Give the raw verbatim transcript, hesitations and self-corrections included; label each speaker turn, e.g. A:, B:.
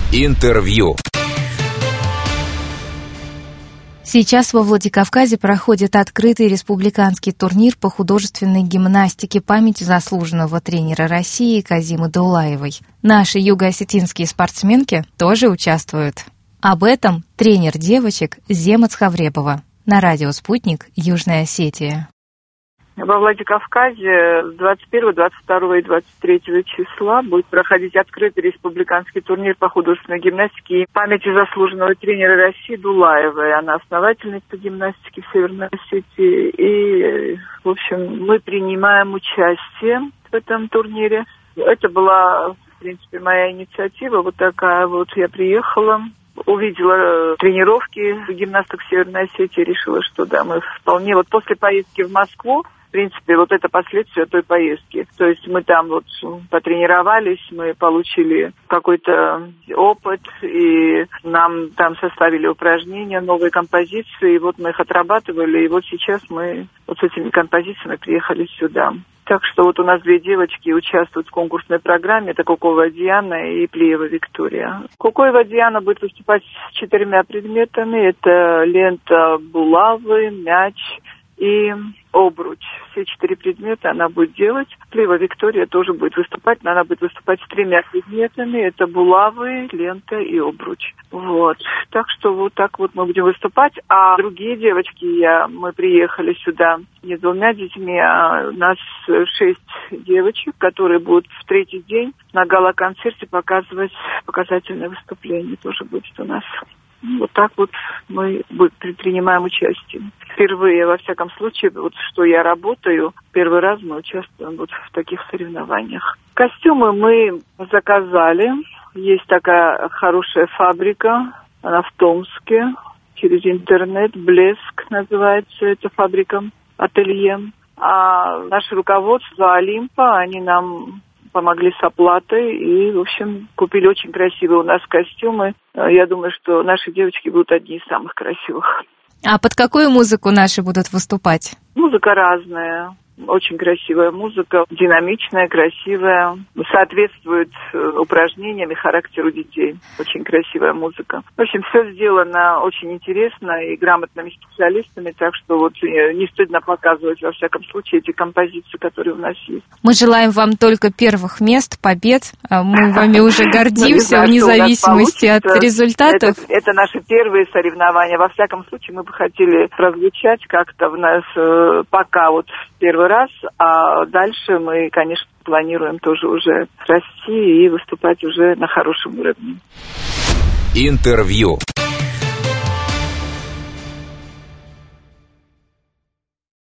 A: Интервью.
B: Сейчас во Владикавказе проходит открытый республиканский турнир по художественной гимнастике памяти заслуженного тренера России Казимы Даулаевой. Наши юго-осетинские спортсменки тоже участвуют. Об этом тренер девочек Зема Цхавребова на радио «Спутник», Южная Осетия.
C: Во Владикавказе с двадцать первого, двадцать второго и двадцать третьего числа будет проходить открытый республиканский турнир по художественной гимнастике памяти заслуженного тренера России Дулаевой. Она основательница гимнастики в Северной Осетии. И, в общем, мы принимаем участие в этом турнире. Это была, в принципе, моя инициатива. Вот такая вот. Я приехала, увидела тренировки гимнасток Северной Осетии, решила, что да, мы вполне... Вот после поездки в Москву, в принципе, вот это последствия той поездки. То есть мы там вот потренировались, мы получили какой-то опыт, и нам там составили упражнения, новые композиции, и вот мы их отрабатывали, и вот сейчас мы вот с этими композициями приехали сюда. Так что вот у нас две девочки участвуют в конкурсной программе. Это Кукоева Диана и Плиева Виктория. Кукоева Диана будет выступать с четырьмя предметами. Это лента булавы, мяч и обруч. Все четыре предмета она будет делать. Плиева Виктория тоже будет выступать, но она будет выступать с тремя предметами. Это булавы, лента и обруч. Вот. Так что вот так вот мы будем выступать. А другие девочки, я, мы приехали сюда не с двумя детьми, а у нас шесть девочек, которые будут в третий день на гала-концерте показывать показательное выступление. Тоже будет у нас. Вот так вот мы принимаем участие. Впервые, во всяком случае, вот что я работаю, первый раз мы участвуем вот в таких соревнованиях. Костюмы мы заказали. Есть такая хорошая фабрика, она в Томске, через интернет, «Блеск» называется эта фабрика, ателье. А наше руководство «Олимпа», они нам помогли с оплатой и, в общем, купили очень красивые у нас костюмы. Я думаю, что наши девочки будут одни из самых красивых.
B: А под какую музыку наши будут выступать?
C: Музыка разная. Очень красивая музыка, динамичная, красивая, соответствует упражнениям и характеру детей. Очень красивая музыка. В общем, все сделано очень интересно и грамотными специалистами, так что вот не стыдно показывать, во всяком случае, эти композиции, которые у нас есть.
B: Мы желаем вам только первых мест, побед. Мы вами уже гордимся, вне зависимости от результатов.
C: Это наши первые соревнования. Во всяком случае, мы бы хотели прозвучать как-то в нас пока вот первый раз, а дальше мы, конечно, планируем тоже уже расти и выступать уже на хорошем уровне.
A: Интервью.